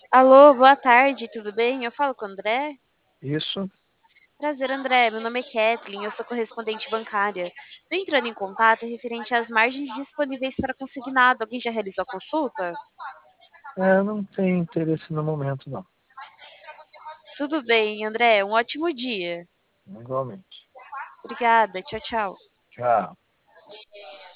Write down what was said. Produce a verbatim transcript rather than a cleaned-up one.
Alô, boa tarde, tudo bem? Eu falo com o André? Isso. Prazer, André. Meu nome é Kathleen, eu sou correspondente bancária. Estou entrando em contato referente às margens disponíveis para consignado. Alguém já realizou a consulta? É, não tem interesse no momento, não. Tudo bem, André. Um ótimo dia. Igualmente. Obrigada. Tchau, tchau. Tchau.